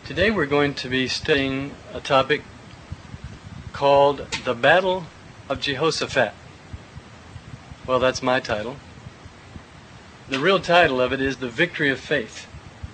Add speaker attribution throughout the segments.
Speaker 1: Today we're going to be studying a topic called The Battle of Jehoshaphat. Well, that's my title. The real title of it is The Victory of Faith.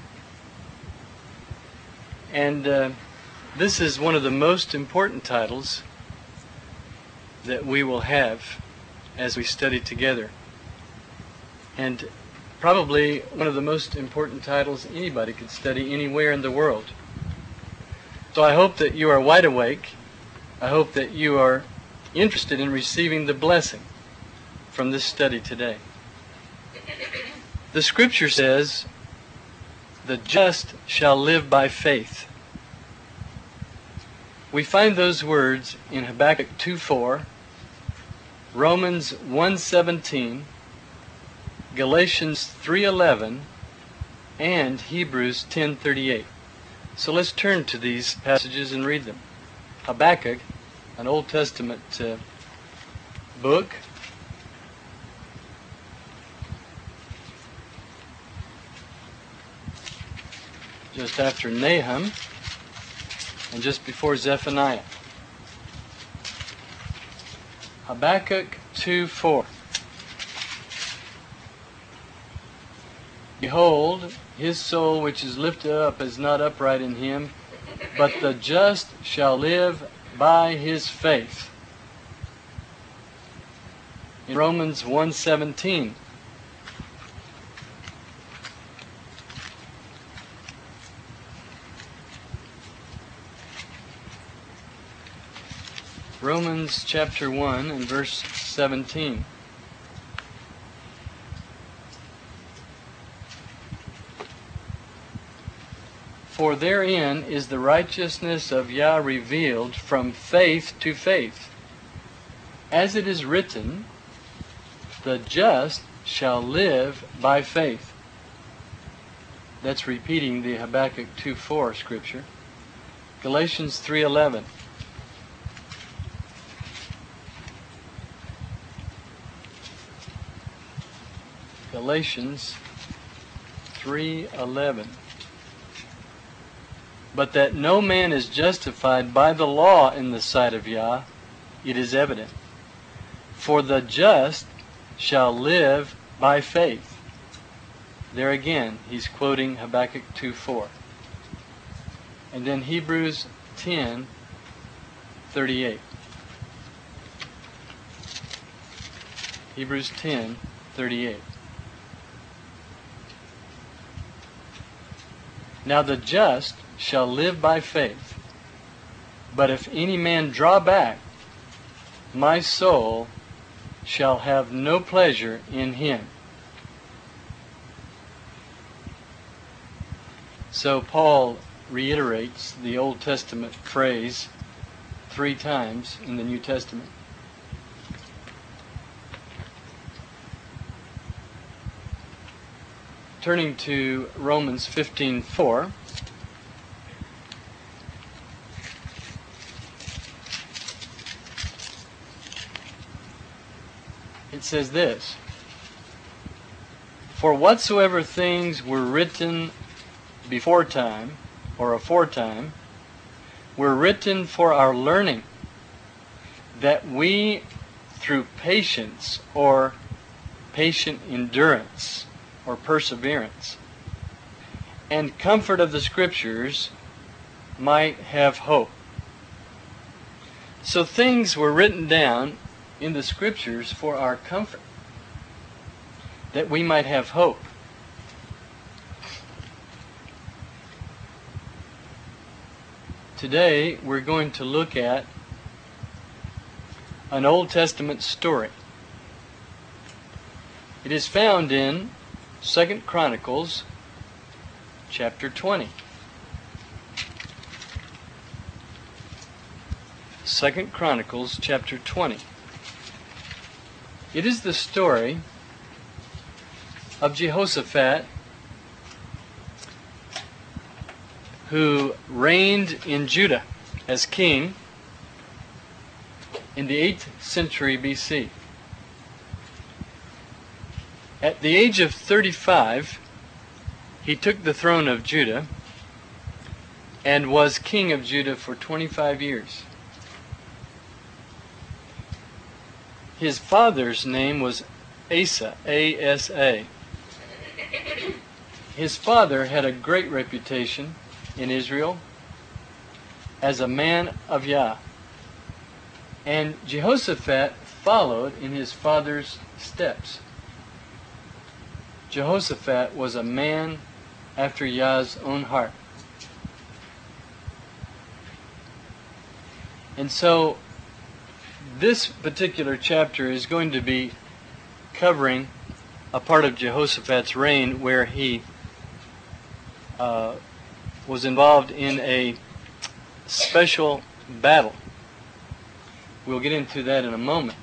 Speaker 1: And this is one of the most important titles that we will have as we study together. And probably one of the most important titles anybody could study anywhere in the world. So I hope that you are wide awake. I hope that you are interested in receiving the blessing from this study today. The scripture says, "The just shall live by faith." We find those words in Habakkuk 2:4, Romans 1:17, Galatians 3:11, and Hebrews 10:38. So let's turn to these passages and read them. Habakkuk, an Old Testament book. Just after Nahum and just before Zephaniah. Habakkuk 2:4. Behold, his soul which is lifted up is not upright in him, but the just shall live by his faith. In Romans 1:17. Romans chapter 1 and verse 17. For therein is the righteousness of Yah revealed from faith to faith. As it is written, the just shall live by faith. That's repeating the Habakkuk 2:4 scripture. Galatians 3:11. Galatians 3:11. But that no man is justified by the law in the sight of Yah, it is evident. For the just shall live by faith. There again, he's quoting Habakkuk 2:4. And then Hebrews 10:38. Hebrews 10:38. Now the just shall live by faith. But if any man draw back, my soul shall have no pleasure in him. So Paul reiterates the Old Testament phrase 3 times in the New Testament. Turning to Romans 15:4. It says this, "For whatsoever things were written before time, or aforetime, were written for our learning, that we, through patience or patient endurance or perseverance, and comfort of the Scriptures, might have hope." So things were written down in the Scriptures for our comfort, that we might have hope. Today we're going to look at an Old Testament story. It is found in 2 Chronicles chapter 20. 2 Chronicles chapter 20. It is the story of Jehoshaphat, who reigned in Judah as king in the 8th century BC. At the age of 35, he took the throne of Judah and was king of Judah for 25 years. His father's name was Asa, A-S-A. His father had a great reputation in Israel as a man of Yah. And Jehoshaphat followed in his father's steps. Jehoshaphat was a man after Yah's own heart. And so this particular chapter is going to be covering a part of Jehoshaphat's reign where he was involved in a special battle. We'll get into that in a moment.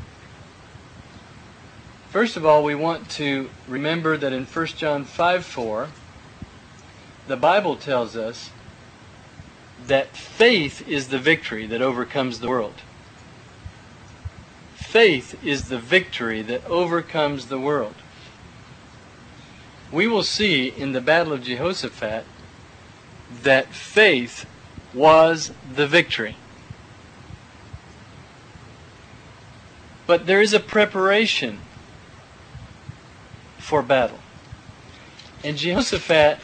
Speaker 1: First of all, we want to remember that in 1 John 5:4, the Bible tells us that faith is the victory that overcomes the world. Faith is the victory that overcomes the world. We will see in the battle of Jehoshaphat that faith was the victory. But there is a preparation for battle. And Jehoshaphat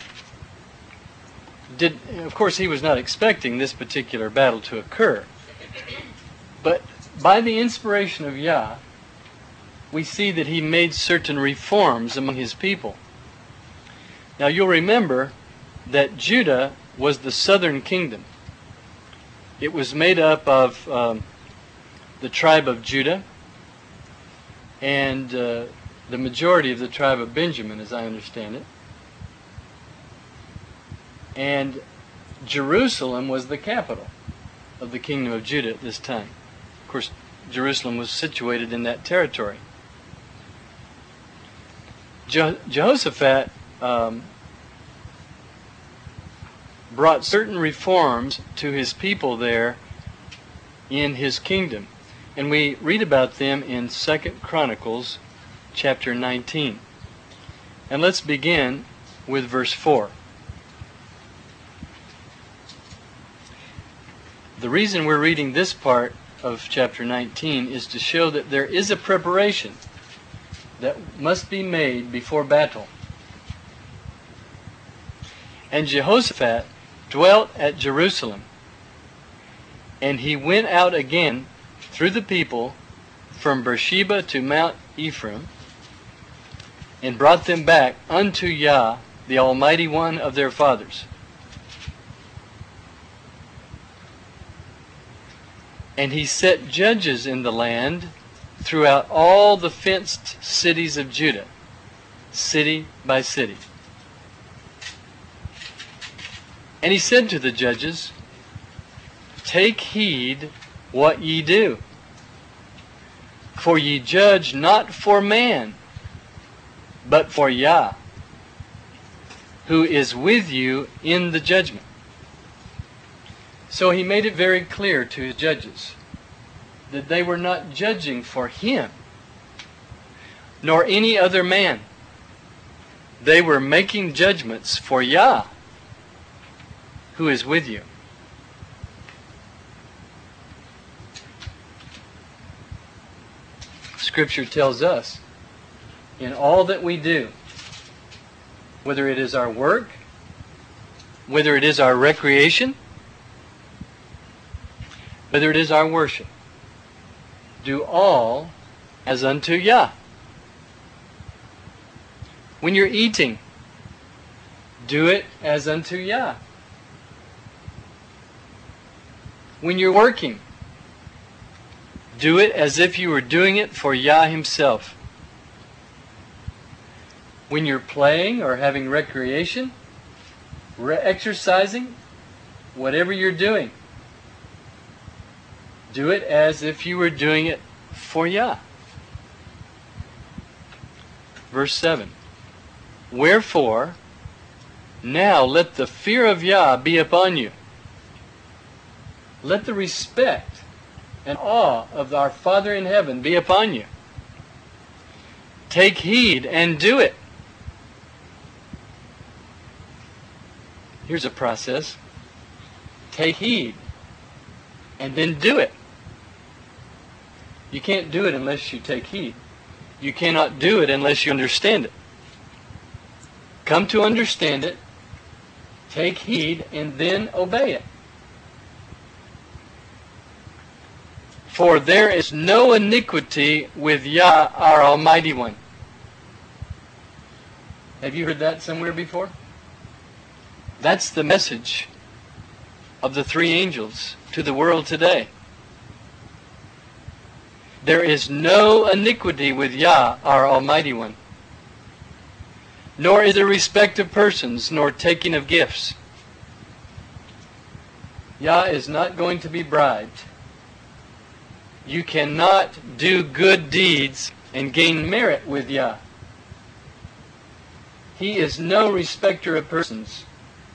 Speaker 1: of course, he was not expecting this particular battle to occur. But by the inspiration of Yah, we see that he made certain reforms among his people. Now you'll remember that Judah was the southern kingdom. It was made up of the tribe of Judah and the majority of the tribe of Benjamin, as I understand it. And Jerusalem was the capital of the kingdom of Judah at this time. Of course, Jerusalem was situated in that territory. Jehoshaphat brought certain reforms to his people there in his kingdom. And we read about them in 2 Chronicles chapter 19. And let's begin with verse 4. The reason we're reading this part of chapter 19 is to show that there is a preparation that must be made before battle. And Jehoshaphat dwelt at Jerusalem, and he went out again through the people from Beersheba to Mount Ephraim, and brought them back unto Yah, the Almighty One of their fathers. And he set judges in the land throughout all the fenced cities of Judah, city by city. And he said to the judges, Take heed what ye do, for ye judge not for man, but for Yah, who is with you in the judgment. So he made it very clear to his judges that they were not judging for him, nor any other man. They were making judgments for Yah, who is with you. Scripture tells us, in all that we do, whether it is our work, whether it is our recreation, whether it is our worship, do all as unto Yah. When you're eating, do it as unto Yah. When you're working, do it as if you were doing it for Yah himself. When you're playing or having recreation, exercising, whatever you're doing, do it as if you were doing it for Yah. Verse 7. Wherefore, now let the fear of Yah be upon you. Let the respect and awe of our Father in heaven be upon you. Take heed and do it. Here's a process. take heed, and then do it. You can't do it unless you take heed. You cannot do it unless you understand it. Come to understand it, take heed, and then obey it. For there is no iniquity with Yah, our Almighty One. Have you heard that somewhere before? That's the message of the three angels to the world today. There is no iniquity with Yah, our Almighty One. Nor is there respect of persons, nor taking of gifts. Yah is not going to be bribed. You cannot do good deeds and gain merit with Yah. He is no respecter of persons.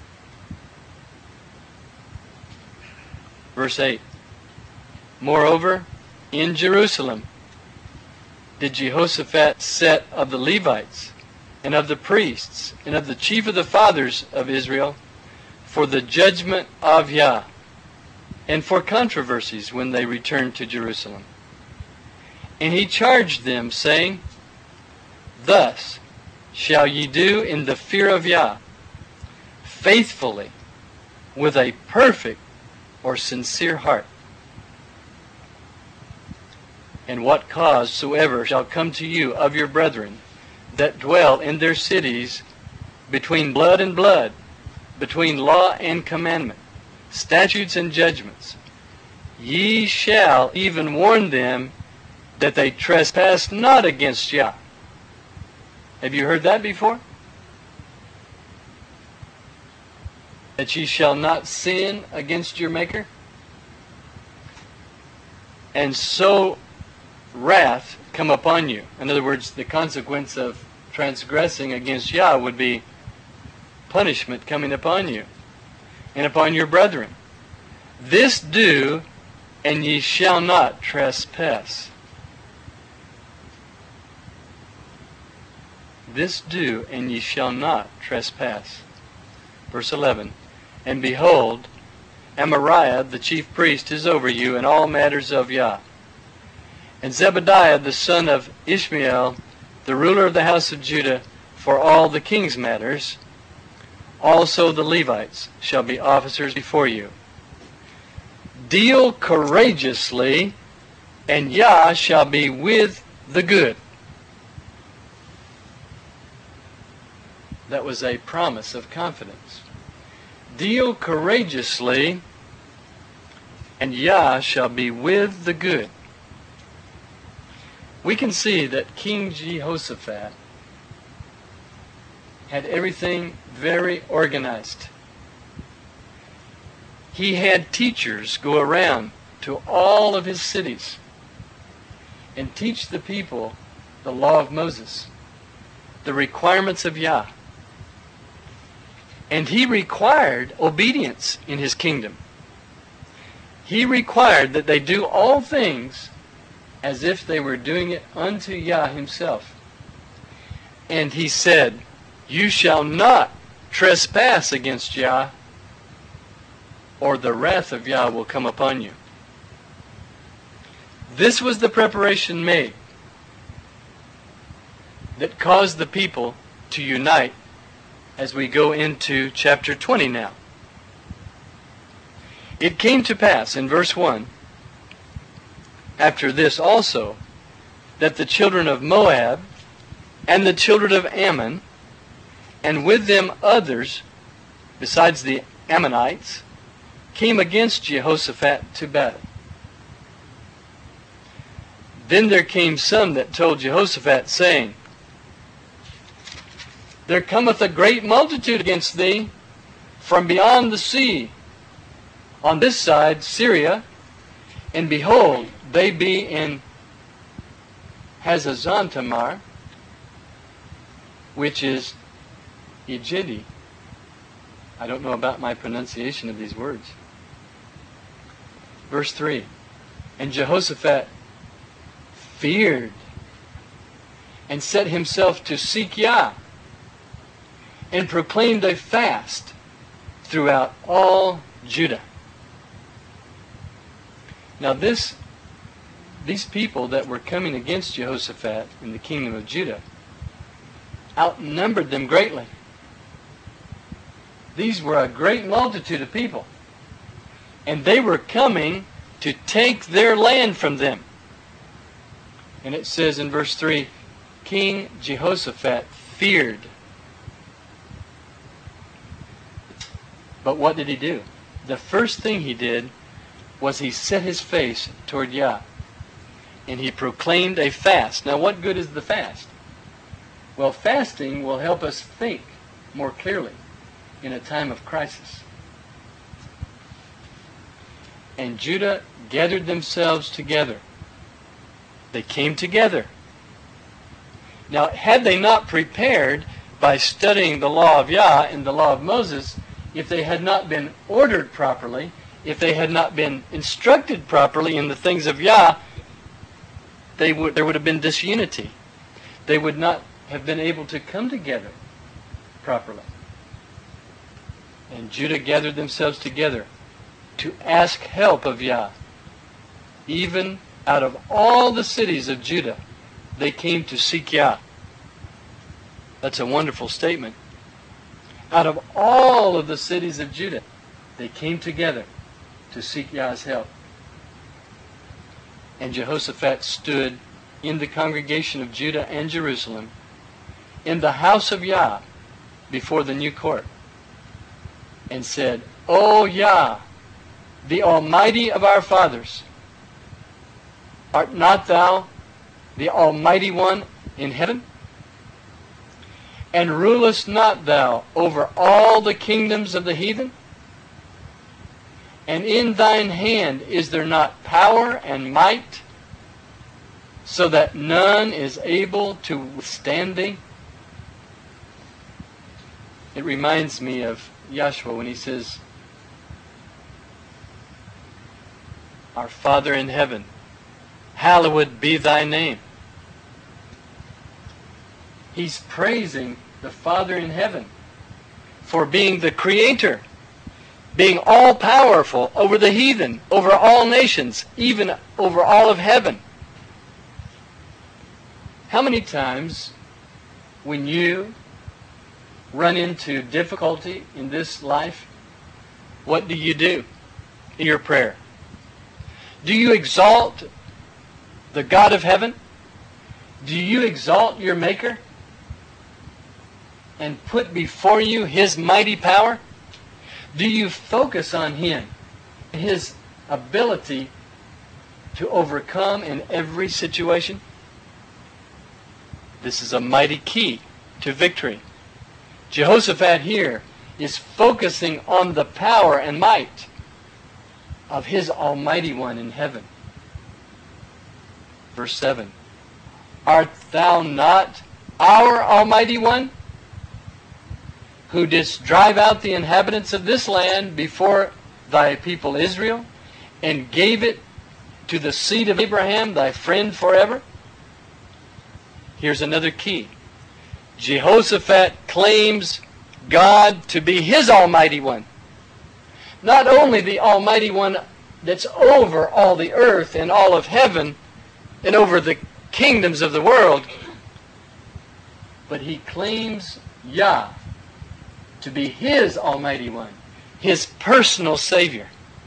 Speaker 1: Verse 8. Moreover, in Jerusalem did Jehoshaphat set of the Levites, and of the priests, and of the chief of the fathers of Israel, for the judgment of Yah, and for controversies when they returned to Jerusalem. And he charged them, saying, Thus shall ye do in the fear of Yah, faithfully, with a perfect or sincere heart. And what cause soever shall come to you of your brethren that dwell in their cities between blood and blood, between law and commandment, statutes and judgments, ye shall even warn them that they trespass not against Yah. Have you heard that before? That ye shall not sin against your Maker? And so wrath come upon you. In other words, the consequence of transgressing against Yah would be punishment coming upon you and upon your brethren. This do, and ye shall not trespass. This do, and ye shall not trespass. Verse 11. And behold, Amariah the chief priest is over you in all matters of Yah. And Zebadiah the son of Ishmael, the ruler of the house of Judah, for all the king's matters. Also the Levites shall be officers before you. Deal courageously, and Yah shall be with the good. That was a promise of confidence. Deal courageously, and Yah shall be with the good. We can see that King Jehoshaphat had everything very organized. He had teachers go around to all of his cities and teach the people the law of Moses, the requirements of Yah. And he required obedience in his kingdom. He required that they do all things as if they were doing it unto Yah himself. And he said, you shall not trespass against Yah, or the wrath of Yah will come upon you. This was the preparation made that caused the people to unite as we go into chapter 20 now. It came to pass in verse 1, after this also, that the children of Moab and the children of Ammon, and with them others besides the Ammonites, came against Jehoshaphat to battle. Then there came some that told Jehoshaphat, saying, there cometh a great multitude against thee from beyond the sea, on this side Syria, and behold, they be in Hazazontamar, which is Egedi. I don't know about my pronunciation of these words. Verse 3, and Jehoshaphat feared and set himself to seek Yah, and proclaimed a fast throughout all Judah. Now these people that were coming against Jehoshaphat in the kingdom of Judah outnumbered them greatly. These were a great multitude of people. And they were coming to take their land from them. And it says in verse 3, King Jehoshaphat feared. But what did he do? The first thing he did was he set his face toward Yah. And he proclaimed a fast. Now what good is the fast? Well, fasting will help us think more clearly in a time of crisis. And Judah gathered themselves together. They came together. Now, had they not prepared by studying the law of Yah and the law of Moses, if they had not been ordered properly, if they had not been instructed properly in the things of Yah, there would have been disunity. They would not have been able to come together properly. And Judah gathered themselves together to ask help of Yah. Even out of all the cities of Judah, they came to seek Yah. That's a wonderful statement. Out of all of the cities of Judah, they came together to seek Yah's help. And Jehoshaphat stood in the congregation of Judah and Jerusalem in the house of Yah before the new court and said, O Yah, the Almighty of our fathers, art not thou the Almighty One in heaven? And rulest not thou over all the kingdoms of the heathen? And in thine hand is there not power and might, so that none is able to withstand thee? It reminds me of Yahshua when he says, Our Father in heaven, hallowed be thy name. He's praising the Father in heaven for being the Creator, being all-powerful over the heathen, over all nations, even over all of heaven. How many times when you run into difficulty in this life, what do you do in your prayer? Do you exalt the God of heaven? Do you exalt your Maker and put before you His mighty power? Do you focus on Him, His ability to overcome in every situation? This is a mighty key to victory. Jehoshaphat here is focusing on the power and might of His Almighty One in heaven. Verse 7. Art thou not our Almighty One, who didst drive out the inhabitants of this land before thy people Israel, and gave it to the seed of Abraham, thy friend forever? Here's another key. Jehoshaphat claims God to be his Almighty One. Not only the Almighty One that's over all the earth and all of heaven and over the kingdoms of the world, but he claims Yah to be his Almighty One, his personal Savior.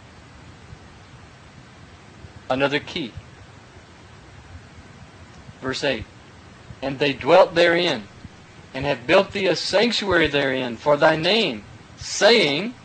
Speaker 1: Another key. Verse 8. And they dwelt therein, and have built thee a sanctuary therein for thy name, saying,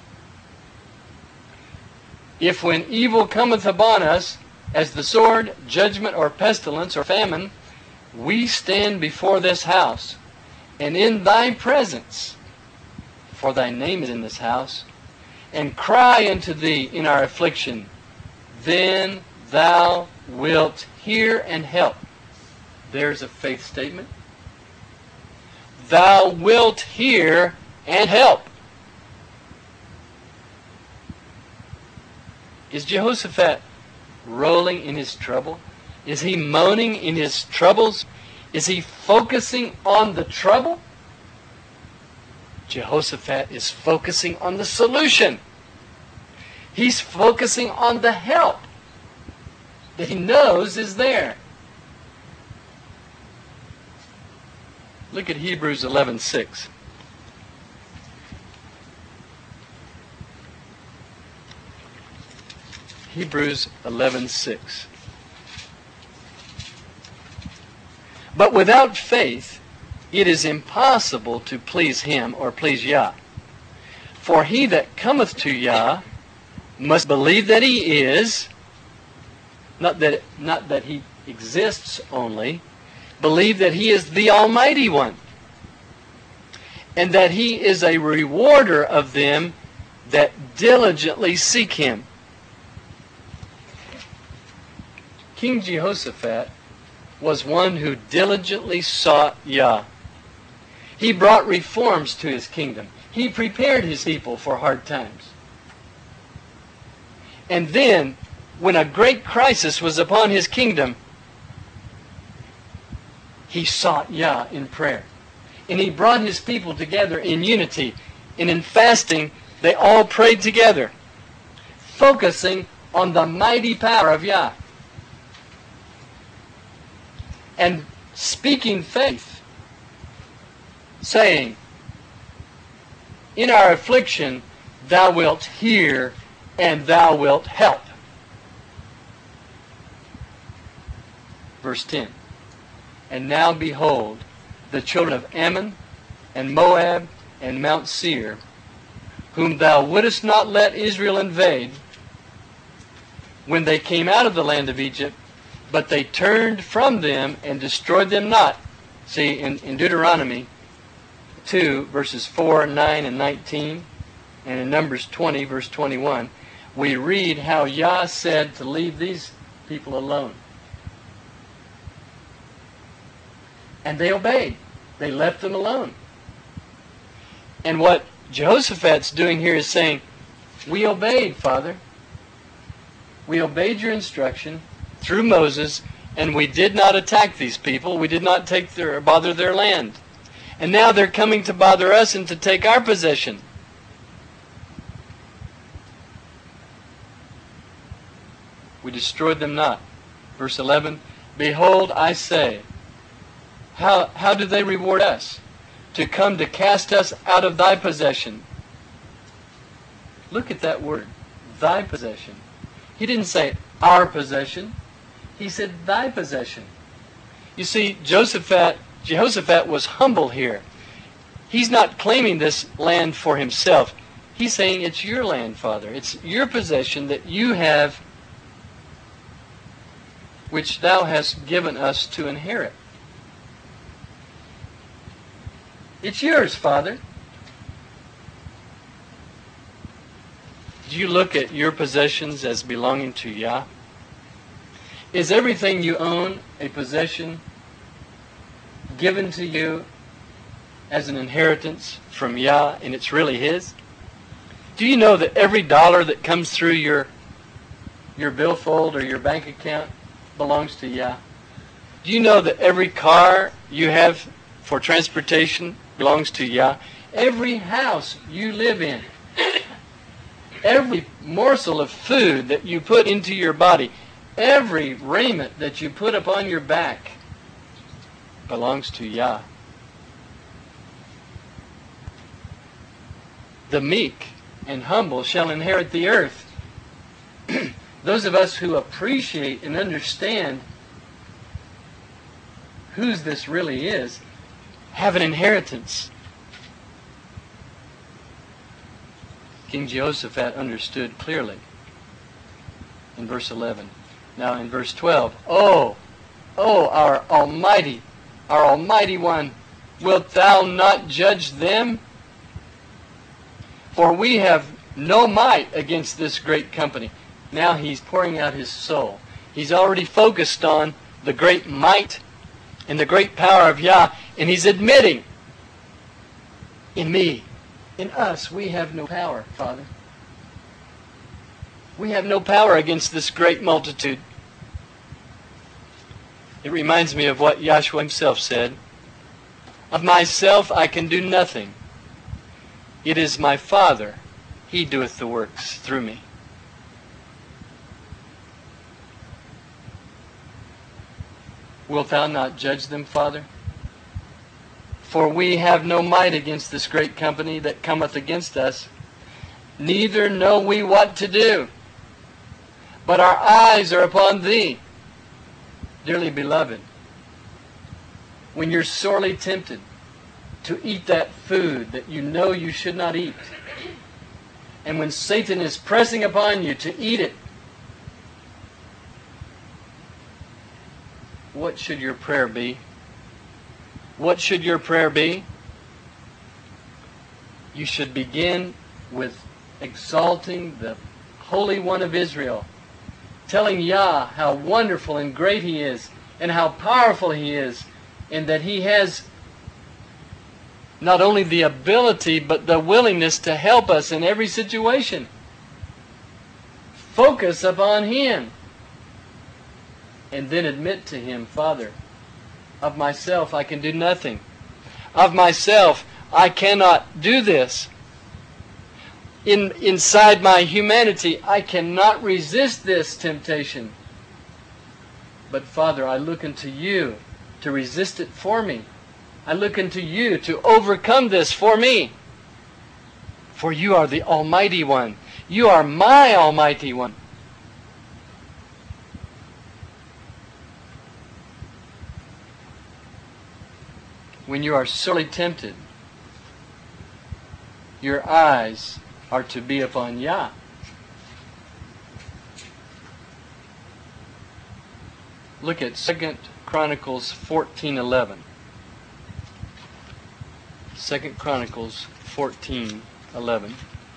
Speaker 1: If when evil cometh upon us, as the sword, judgment, or pestilence, or famine, we stand before this house, and in thy presence, for thy name is in this house, and cry unto thee in our affliction, then thou wilt hear and help. There's a faith statement. Thou wilt hear and help. Is Jehoshaphat rolling in his trouble? Is he moaning in his troubles? Is he focusing on the trouble? Jehoshaphat is focusing on the solution. He's focusing on the help that he knows is there. Look at Hebrews 11:6. Hebrews 11:6. But without faith it is impossible to please him or please Yah. For he that cometh to Yah must believe that he is, not that he exists only, believe that he is the Almighty One, and that he is a rewarder of them that diligently seek him. King Jehoshaphat was one who diligently sought Yah. He brought reforms to his kingdom. He prepared his people for hard times. And then, when a great crisis was upon his kingdom, he sought Yah in prayer. And he brought his people together in unity. And in fasting, they all prayed together, focusing on the mighty power of Yah. And speaking faith, saying, in our affliction, thou wilt hear and thou wilt help. Verse 10. And now behold, the children of Ammon and Moab and Mount Seir, whom thou wouldest not let Israel invade, when they came out of the land of Egypt, but they turned from them and destroyed them not. See, in Deuteronomy 2, verses 4, 9, and 19, and in Numbers 20, verse 21, we read how Yah said to leave these people alone. And they obeyed. They left them alone. And what Jehoshaphat's doing here is saying, we obeyed, Father. We obeyed your instruction through Moses, and we did not attack these people. We did not bother their land. And now they're coming to bother us and to take our possession. We destroyed them not. Verse 11, behold, I say, how do they reward us? To come to cast us out of thy possession. Look at that word, thy possession. He didn't say our possession. He said thy possession. You see, Jehoshaphat was humble here. He's not claiming this land for himself. He's saying it's your land, Father. It's your possession that you have, which thou hast given us to inherit. It's yours, Father. Do you look at your possessions as belonging to Yah? Is everything you own a possession given to you as an inheritance from Yah, and it's really His? Do you know that every dollar that comes through your billfold or your bank account belongs to Yah? Do you know that every car you have for transportation belongs to Yah? Every house you live in, every morsel of food that you put into your body, every raiment that you put upon your back belongs to Yah. The meek and humble shall inherit the earth. Those of us who appreciate and understand whose this really is have an inheritance. King Jehoshaphat understood clearly in verse 11. Now in verse 12, Oh, our Almighty One, wilt thou not judge them? For we have no might against this great company. Now he's pouring out his soul. He's already focused on the great might and the great power of Yah, and he's admitting, in me, in us, we have no power, Father. We have no power against this great multitude. It reminds me of what Yahshua himself said. Of myself I can do nothing. It is my Father, He doeth the works through me. Wilt thou not judge them, Father? For we have no might against this great company that cometh against us, neither know we what to do. But our eyes are upon thee. Dearly beloved, when you're sorely tempted to eat that food that you know you should not eat, and when Satan is pressing upon you to eat it, what should your prayer be? What should your prayer be? You should begin with exalting the Holy One of Israel, telling Yah how wonderful and great He is, and how powerful He is, and that He has not only the ability, but the willingness to help us in every situation. Focus upon Him. And then admit to Him, Father, of myself I can do nothing. Of myself I cannot do this. Inside my humanity I cannot resist this temptation. But Father, I look unto You to resist it for me. I look unto You to overcome this for me. For You are the Almighty One. You are my Almighty One. When you are sorely tempted, your eyes are to be upon Yah. Look at 2 Chronicles 14:11. 2 Chronicles 14:11.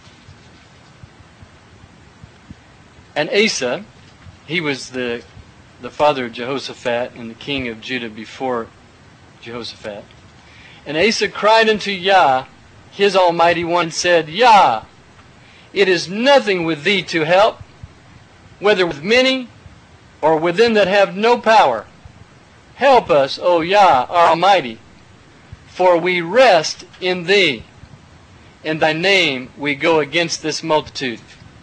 Speaker 1: And Asa, he was the father of Jehoshaphat and the king of Judah before Jehoshaphat. And Asa cried unto Yah, his Almighty One, and said, Yah, it is nothing with Thee to help, whether with many or with them that have no power. Help us, O Yah, our Almighty, for we rest in Thee. In Thy name we go against this multitude.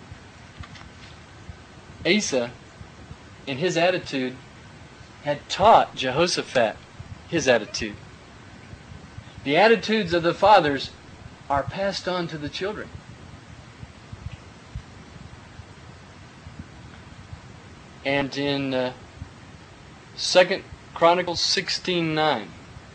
Speaker 1: Asa, in his attitude, had taught Jehoshaphat his attitude. The attitudes of the fathers are passed on to the children. And in 2 Chronicles 16:9,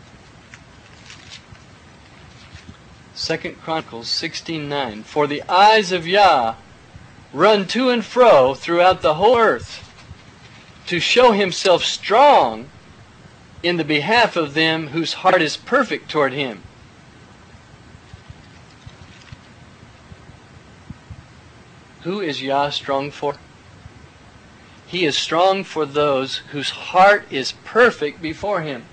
Speaker 1: 2 Chronicles 16:9, for the eyes of Yah run to and fro throughout the whole earth, to show Himself strong in the behalf of them whose heart is perfect toward Him. Who is Yah strong for? He is strong for those whose heart is perfect before Him.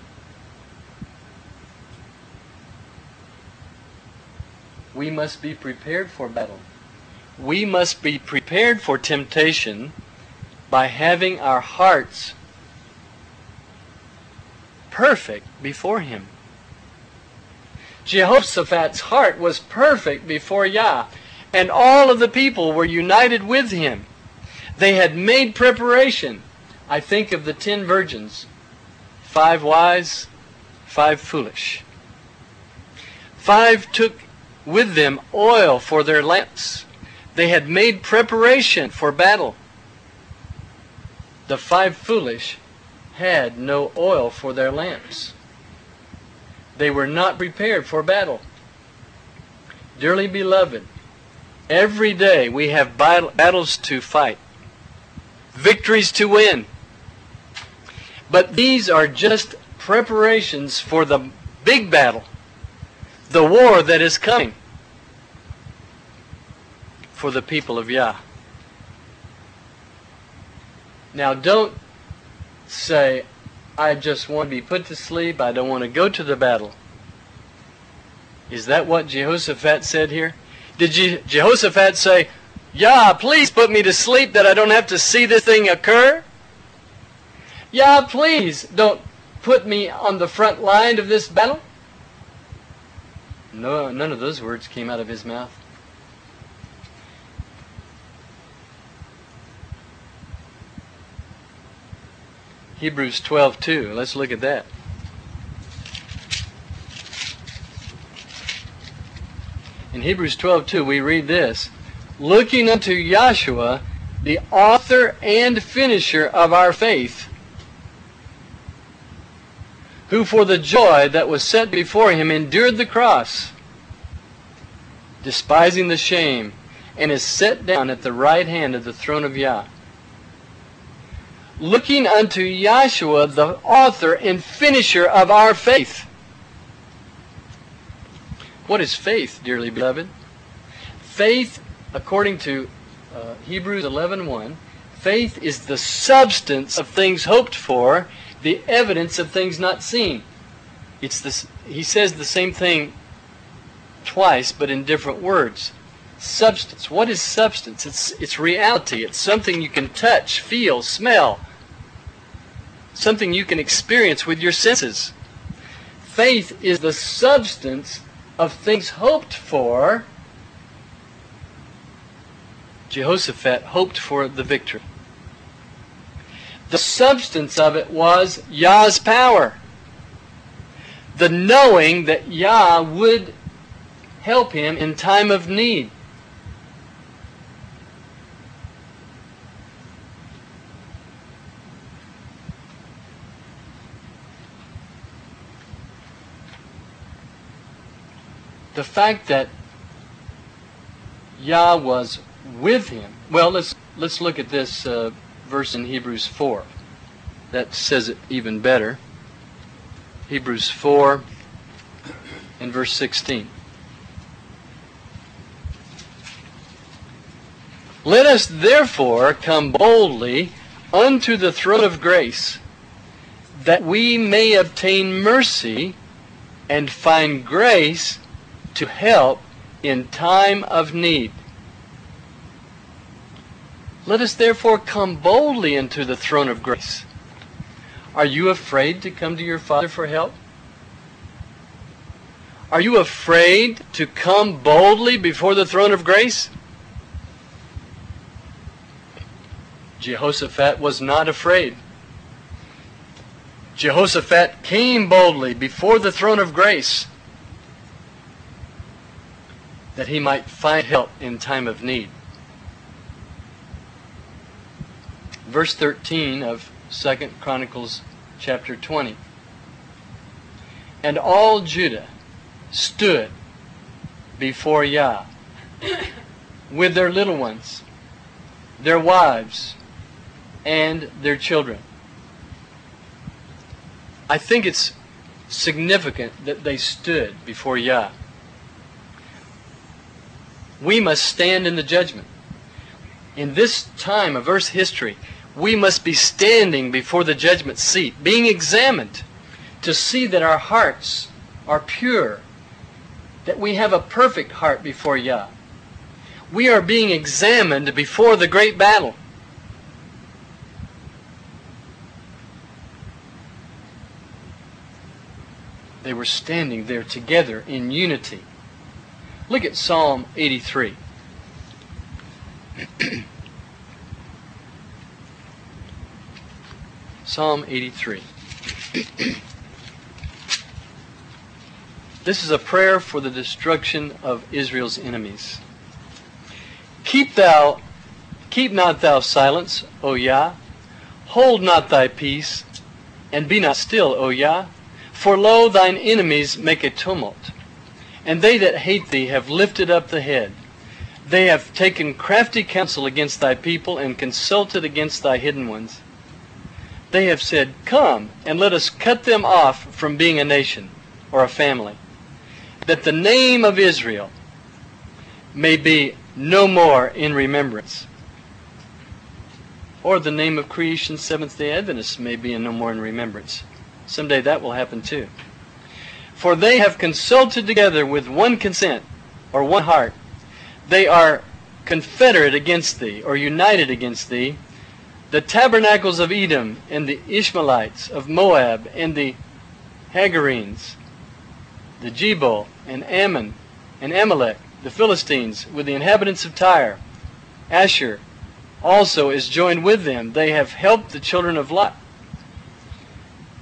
Speaker 1: We must be prepared for battle. We must be prepared for temptation by having our hearts perfect before Him. Jehoshaphat's heart was perfect before Yah, and all of the people were united with him. They had made preparation. I think of the 10 virgins, 5 wise, 5 foolish. 5 took with them oil for their lamps. They had made preparation for battle. The 5 foolish had no oil for their lamps. They were not prepared for battle. Dearly beloved, every day we have battles to fight, victories to win. But these are just preparations for the big battle, the war that is coming for the people of Yah. Now don't say, I just want to be put to sleep, I don't want to go to the battle. Is that what Jehoshaphat said here? Did Jehoshaphat say, Yah, please put me to sleep that I don't have to see this thing occur? Yah, please don't put me on the front line of this battle? No, none of those words came out of his mouth. Hebrews 12:2. Let's look at that. In Hebrews 12:2 we read this: looking unto Yahshua, the author and finisher of our faith, who for the joy that was set before him endured the cross, despising the shame, and is set down at the right hand of the throne of Yah. Looking unto Yahshua, the author and finisher of our faith. What is faith, dearly beloved? Faith, according to Hebrews 11:1, faith is the substance of things hoped for, the evidence of things not seen. It's this. He says the same thing twice, but in different words. Substance. What is substance? It's reality. It's something you can touch, feel, smell. Something you can experience with your senses. Faith is the substance of things hoped for. Jehoshaphat hoped for the victory. The substance of it was Yah's power. The knowing that Yah would help him in time of need. The fact that Yah was with him. Well, let's look at this verse in Hebrews 4. That says it even better. Hebrews 4 and verse 16. Let us therefore come boldly unto the throne of grace, that we may obtain mercy and find grace to help in time of need. Let us therefore come boldly into the throne of grace. Are you afraid to come to your Father for help? Are you afraid to come boldly before the throne of grace? Jehoshaphat was not afraid. Jehoshaphat came boldly before the throne of grace that he might find help in time of need. Verse 13 of 2 Chronicles chapter 20. And all Judah stood before Yah with their little ones, their wives, and their children. I think it's significant that they stood before Yah. We must stand in the judgment. In this time of earth's history, we must be standing before the judgment seat, being examined to see that our hearts are pure, that we have a perfect heart before Yah. We are being examined before the great battle. They were standing there together in unity. Look at Psalm 83. Psalm 83. This is a prayer for the destruction of Israel's enemies. Keep not thou silence, O Yah. Hold not thy peace, and be not still, O Yah. For lo, thine enemies make a tumult, and they that hate thee have lifted up the head. They have taken crafty counsel against thy people, and consulted against thy hidden ones. They have said, Come, and let us cut them off from being a nation, or a family, that the name of Israel may be no more in remembrance. Or the name of creation Seventh-day Adventists may be no more in remembrance. Someday that will happen too. For they have consulted together with one consent, or one heart. They are confederate against thee, or united against thee, the tabernacles of Edom, and the Ishmaelites of Moab, and the Hagarenes, the Jebul, and Ammon, and Amalek, the Philistines, with the inhabitants of Tyre. Asher also is joined with them. They have helped the children of Lot.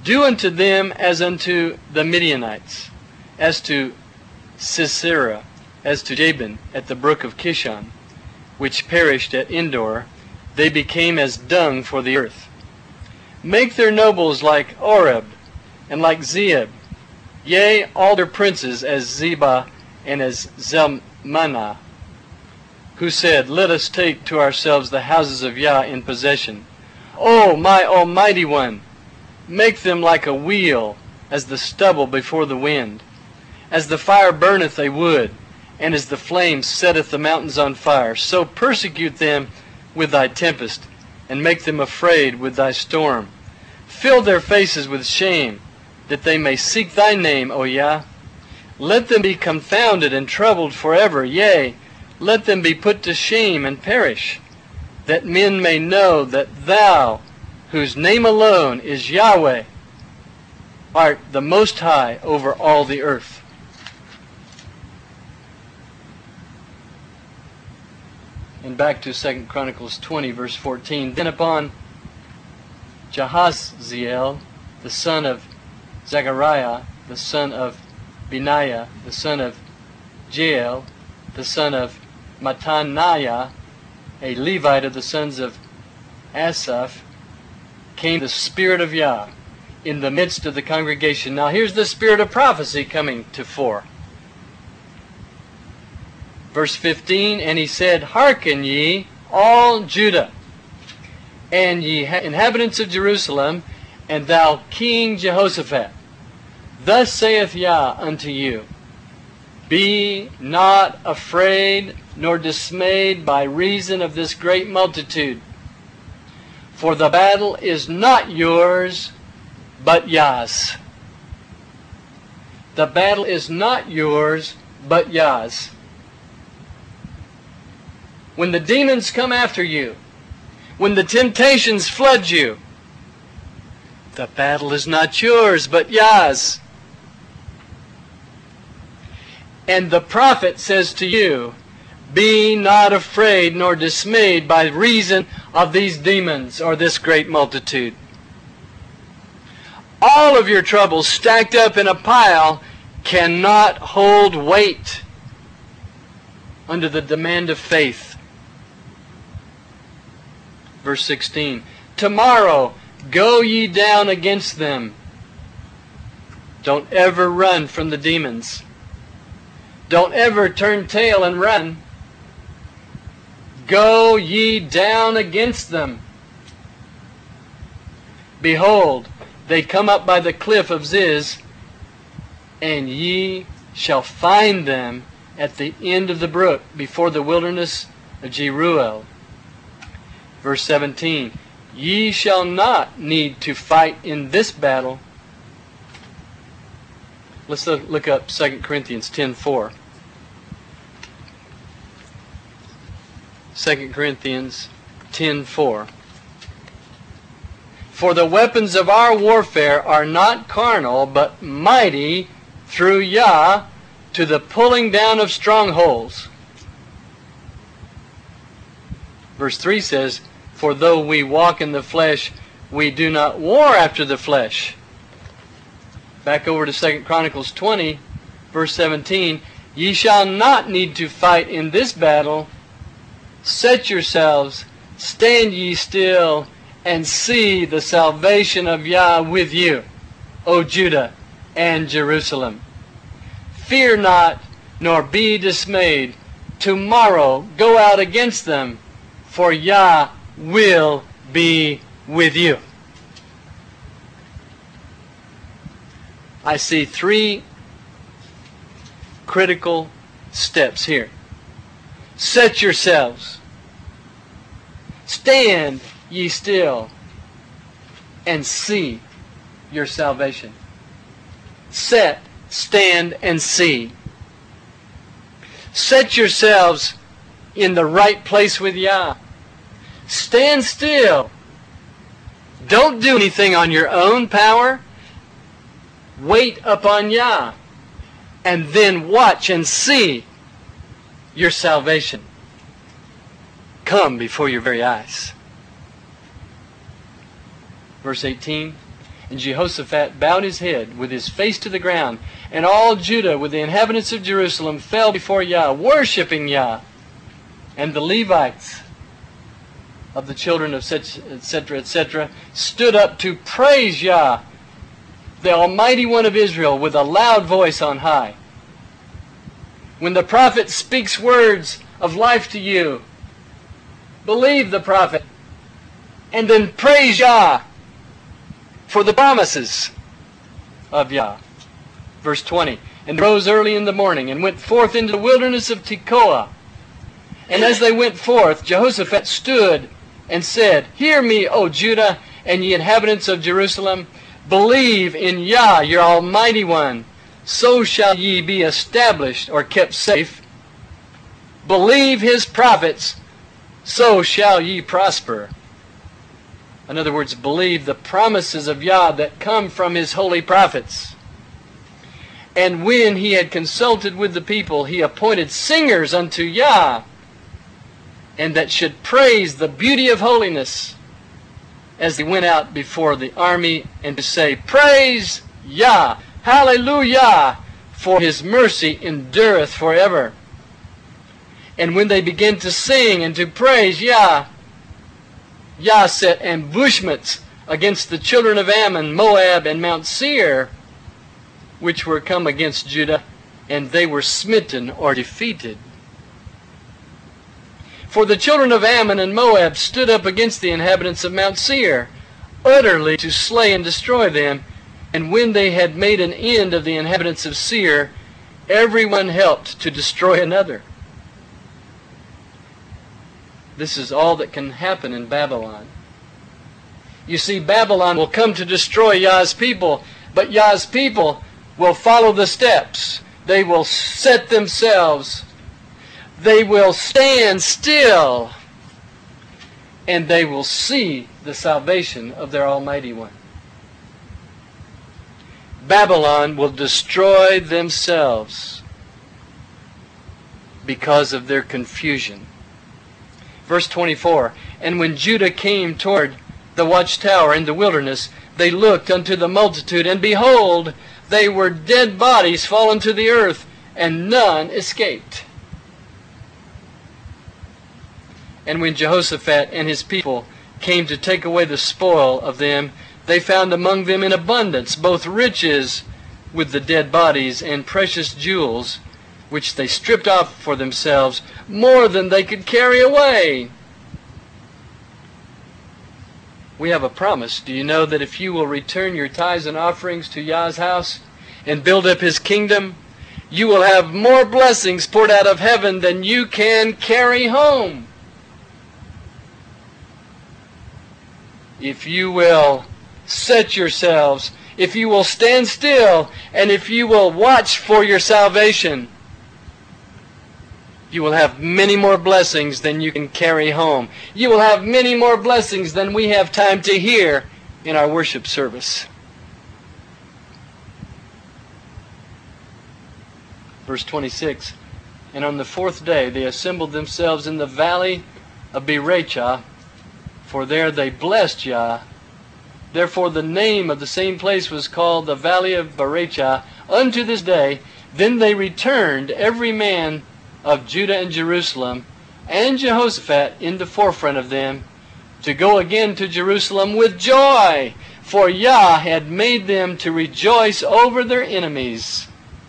Speaker 1: Do unto them as unto the Midianites, as to Sisera, as to Jabin at the brook of Kishon, which perished at Endor. They became as dung for the earth. Make their nobles like Oreb, and like Zeeb, yea, all their princes as Zebah and as Zalmunna, who said, Let us take to ourselves the houses of Yah in possession. O my Almighty One, make them like a wheel, as the stubble before the wind. As the fire burneth a wood, and as the flame setteth the mountains on fire, so persecute them with thy tempest, and make them afraid with thy storm. Fill their faces with shame, that they may seek thy name, O Yah. Let them be confounded and troubled forever, yea, let them be put to shame and perish, that men may know that thou, whose name alone is Yahweh, art the Most High over all the earth. And back to 2 Chronicles 20, verse 14. Then upon Jahaziel, the son of Zechariah, the son of Benaiah, the son of Jeiel, the son of Mattaniah, a Levite of the sons of Asaph, came the Spirit of Yah in the midst of the congregation. Now here's the spirit of prophecy coming to fore. Verse 15, and he said, Hearken ye, all Judah, and ye inhabitants of Jerusalem, and thou King Jehoshaphat. Thus saith Yah unto you, Be not afraid nor dismayed by reason of this great multitude. For the battle is not yours, but Yah's. The battle is not yours, but Yah's. When the demons come after you, when the temptations flood you, the battle is not yours, but Yah's. And the prophet says to you, Be not afraid nor dismayed by reason of these demons or this great multitude. All of your troubles stacked up in a pile cannot hold weight under the demand of faith. Verse 16, Tomorrow go ye down against them. Don't ever run from the demons. Don't ever turn tail and run. Go ye down against them. Behold, they come up by the cliff of Ziz, and ye shall find them at the end of the brook before the wilderness of Jeruel. Verse 17, Ye shall not need to fight in this battle. Let's look up 2 Corinthians 10:4. 2 Corinthians 10:4. For the weapons of our warfare are not carnal, but mighty through Yah to the pulling down of strongholds. Verse 3 says, For though we walk in the flesh, we do not war after the flesh. Back over to 2 Chronicles 20, verse 17. Ye shall not need to fight in this battle. Set yourselves, stand ye still, and see the salvation of Yah with you, O Judah and Jerusalem. Fear not, nor be dismayed. Tomorrow go out against them, for Yah will be with you. I see three critical steps here. Set yourselves. Stand ye still and see your salvation. Set, stand, and see. Set yourselves in the right place with Yah. Stand still. Don't do anything on your own power. Wait upon Yah. And then watch and see your salvation come before your very eyes. Verse 18. And Jehoshaphat bowed his head with his face to the ground, and all Judah with the inhabitants of Jerusalem fell before Yah, worshiping Yah. And the Levites of the children of etc., etc., stood up to praise Yah, the Almighty One of Israel, with a loud voice on high. When the prophet speaks words of life to you, believe the prophet, and then praise Yah for the promises of Yah. Verse 20, and rose early in the morning, and went forth into the wilderness of Tekoa. And as they went forth, Jehoshaphat stood and said, Hear me, O Judah, and ye inhabitants of Jerusalem. Believe in Yah, your Almighty One. So shall ye be established or kept safe. Believe His prophets, so shall ye prosper. In other words, believe the promises of Yah that come from His holy prophets. And when he had consulted with the people, he appointed singers unto Yah, and that should praise the beauty of holiness, as they went out before the army, and to say, Praise Yah, Hallelujah, for His mercy endureth forever. And when they began to sing and to praise Yah, Yah set ambushments against the children of Ammon, Moab, and Mount Seir, which were come against Judah, and they were smitten or defeated. For the children of Ammon and Moab stood up against the inhabitants of Mount Seir, utterly to slay and destroy them. And when they had made an end of the inhabitants of Seir, everyone helped to destroy another. This is all that can happen in Babylon. You see, Babylon will come to destroy Yah's people, but Yah's people will follow the steps. They will set themselves. They will stand still, and they will see the salvation of their Almighty One. Babylon will destroy themselves because of their confusion. Verse 24, and when Judah came toward the watchtower in the wilderness, they looked unto the multitude, and behold, they were dead bodies fallen to the earth, and none escaped. And when Jehoshaphat and his people came to take away the spoil of them, they found among them in abundance both riches with the dead bodies and precious jewels, which they stripped off for themselves, more than they could carry away. We have a promise. Do you know that if you will return your tithes and offerings to Yah's house and build up His kingdom, you will have more blessings poured out of heaven than you can carry home? If you will set yourselves, if you will stand still, and if you will watch for your salvation, you will have many more blessings than you can carry home. You will have many more blessings than we have time to hear in our worship service. Verse 26, and on the fourth day they assembled themselves in the valley of Berachah, for there they blessed Yah. Therefore the name of the same place was called the valley of Berachah unto this day. Then they returned, every man of Judah and Jerusalem, and Jehoshaphat in the forefront of them, to go again to Jerusalem with joy, for Yah had made them to rejoice over their enemies.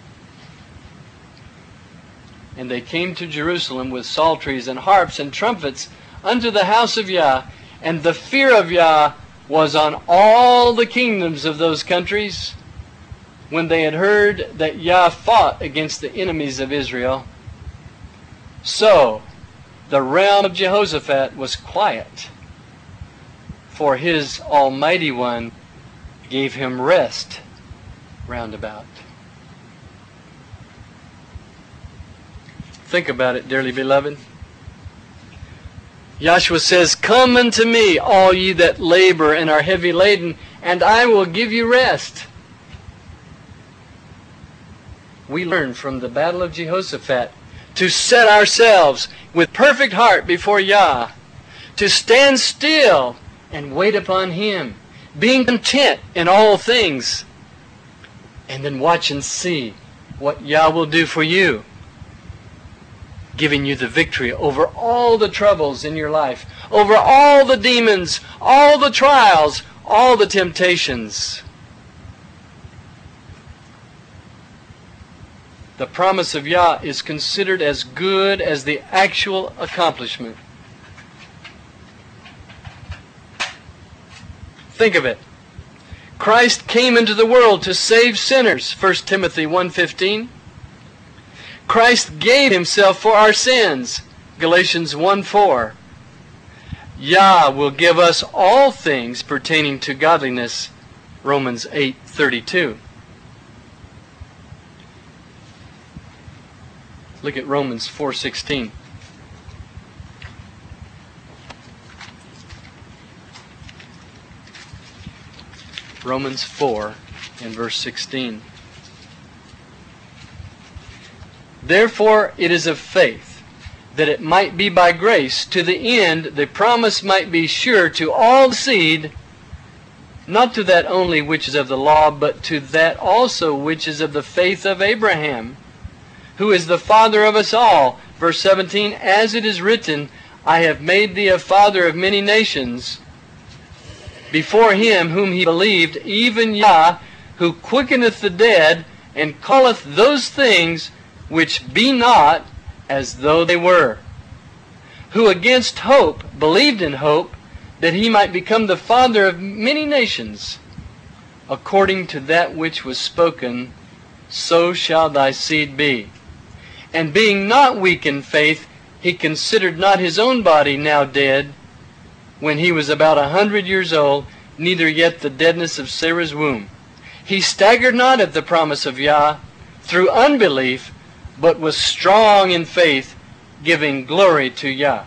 Speaker 1: And they came to Jerusalem with psalteries and harps and trumpets unto the house of Yah, and the fear of Yah was on all the kingdoms of those countries, when they had heard that Yah fought against the enemies of Israel. So the realm of Jehoshaphat was quiet, for his Almighty One gave him rest round about. Think about it, dearly beloved. Yahshua says, Come unto me, all ye that labor and are heavy laden, and I will give you rest. We learn from the battle of Jehoshaphat to set ourselves with perfect heart before Yah, to stand still and wait upon Him, being content in all things, and then watch and see what Yah will do for you, giving you the victory over all the troubles in your life, over all the demons, all the trials, all the temptations. The promise of Yah is considered as good as the actual accomplishment. Think of it. Christ came into the world to save sinners, 1 Timothy 1:15. Christ gave himself for our sins, Galatians 1:4. Yah will give us all things pertaining to godliness, Romans 8:32. Look at Romans 4:16. Romans 4 and verse 16. Therefore it is of faith, that it might be by grace, to the end the promise might be sure to all seed, not to that only which is of the law, but to that also which is of the faith of Abraham, who is the father of us all. Verse 17, as it is written, I have made thee a father of many nations, before him whom he believed, even Yah, who quickeneth the dead, and calleth those things which be not as though they were, who against hope believed in hope, that he might become the father of many nations, according to that which was spoken, so shall thy seed be. And being not weak in faith, he considered not his own body now dead, when he was about 100 years old, neither yet the deadness of Sarah's womb. He staggered not at the promise of Yah through unbelief, but was strong in faith, giving glory to Yah.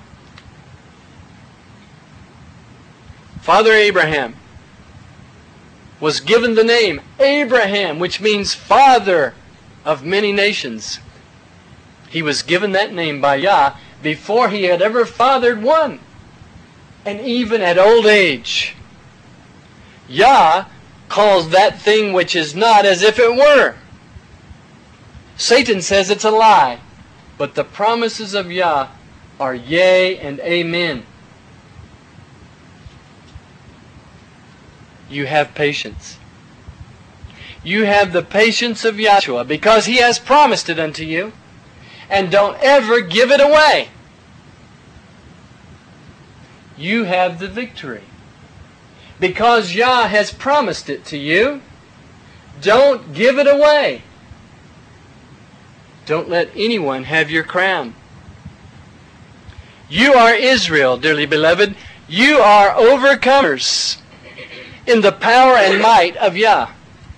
Speaker 1: Father Abraham was given the name Abraham, which means father of many nations. He was given that name by Yah before he had ever fathered one, and even at old age. Yah calls that thing which is not as if it were. Satan says it's a lie, but the promises of Yah are yea and amen. You have patience. You have the patience of Yahshua because he has promised it unto you, and don't ever give it away. You have the victory because Yah has promised it to you. Don't give it away. Don't let anyone have your crown. You are Israel, dearly beloved. You are overcomers in the power and might of Yah.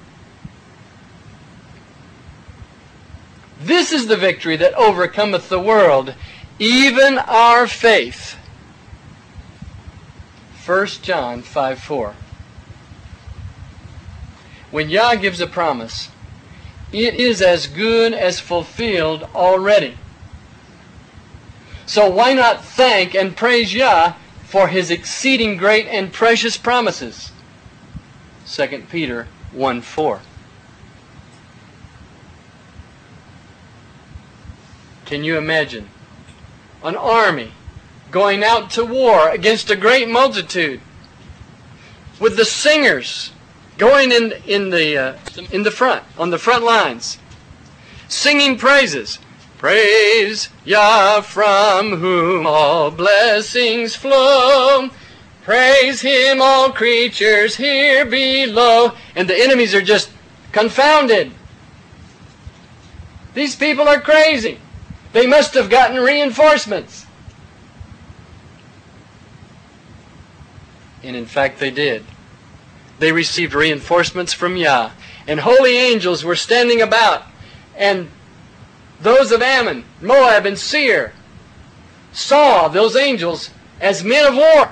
Speaker 1: This is the victory that overcometh the world, even our faith. 1 John 5:4. When Yah gives a promise, it is as good as fulfilled already. So why not thank and praise Yah for his exceeding great and precious promises? 2 Peter 1:4. Can you imagine an army going out to war against a great multitude, with the singers going in the front, on the front lines, singing praises? Praise Yah, from whom all blessings flow. Praise him, all creatures here below. And the enemies are just confounded. These people are crazy. They must have gotten reinforcements. And in fact they did. They received reinforcements from Yah. And holy angels were standing about. And those of Ammon, Moab, and Seir saw those angels as men of war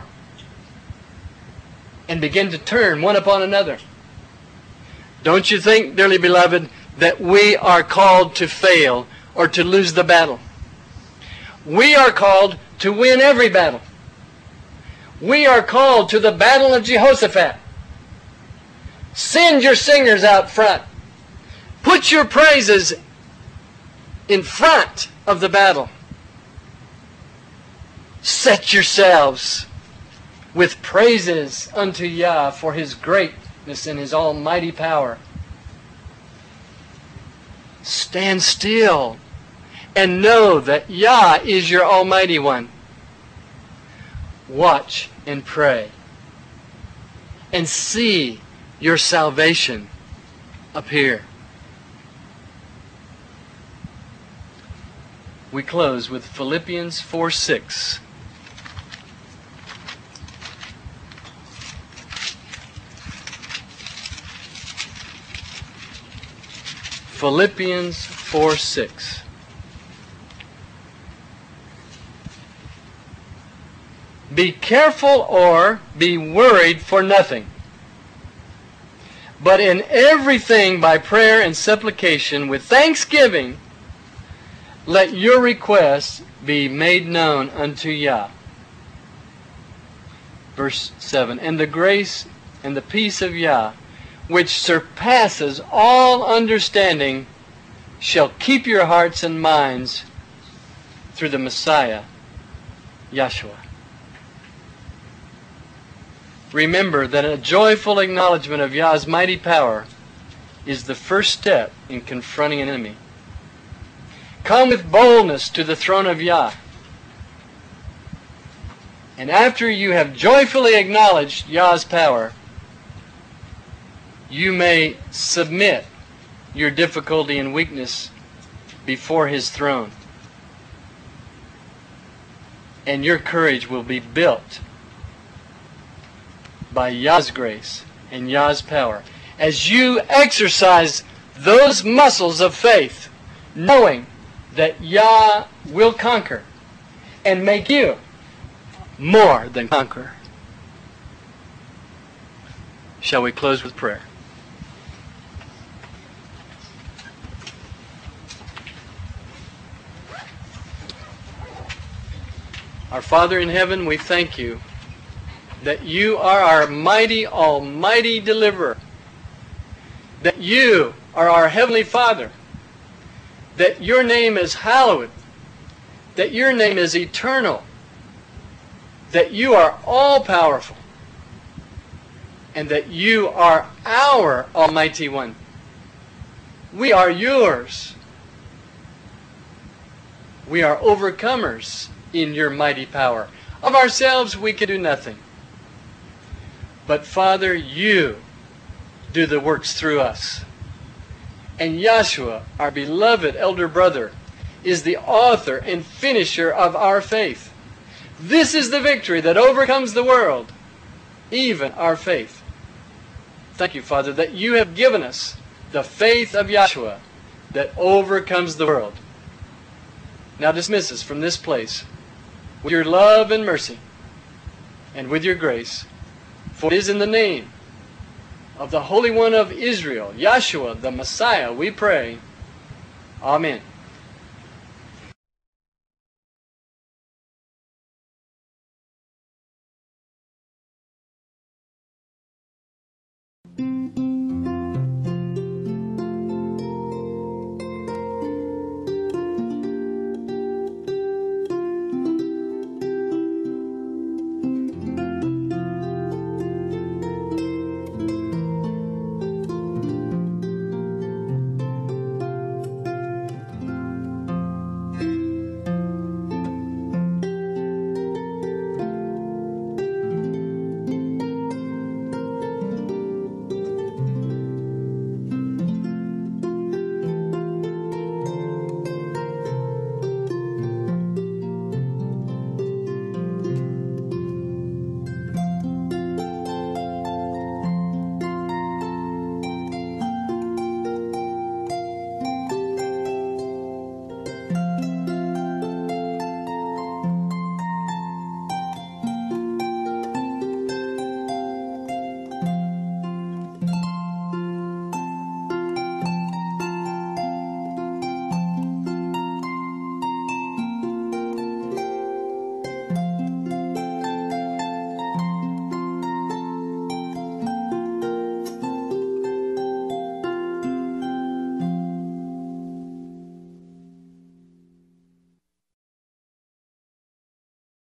Speaker 1: and began to turn one upon another. Don't you think, dearly beloved, that we are called to fail or to lose the battle? We are called to win every battle. We are called to the battle of Jehoshaphat. Send your singers out front. Put your praises in front of the battle. Set yourselves with praises unto Yah for His greatness and His almighty power. Stand still and know that Yah is your Almighty One. Watch and pray and see your salvation appear. We close with Philippians 4:6. Philippians 4:6. Be careful or be worried for nothing, but in everything by prayer and supplication with thanksgiving, let your requests be made known unto Yah. Verse 7. And the grace and the peace of Yah, which surpasses all understanding, shall keep your hearts and minds through the Messiah, Yeshua. Remember that a joyful acknowledgement of Yah's mighty power is the first step in confronting an enemy. Come with boldness to the throne of Yah. And after you have joyfully acknowledged Yah's power, you may submit your difficulty and weakness before His throne. And your courage will be built by Yah's grace and Yah's power as you exercise those muscles of faith, knowing that Yah will conquer and make you more than conqueror. Shall we close with prayer? Our Father in heaven, we thank you that you are our mighty, almighty deliverer, that you are our Heavenly Father, that your name is hallowed, that your name is eternal, that you are all-powerful, and that you are our Almighty One. We are yours. We are overcomers in your mighty power. Of ourselves we can do nothing. But Father, you do the works through us. And Yeshua, our beloved elder brother, is the author and finisher of our faith. This is the victory that overcomes the world, even our faith. Thank you, Father, that you have given us the faith of Yeshua that overcomes the world. Now dismiss us from this place with your love and mercy and with your grace. For it is in the name of the Holy One of Israel, Yeshua, the Messiah, we pray. Amen.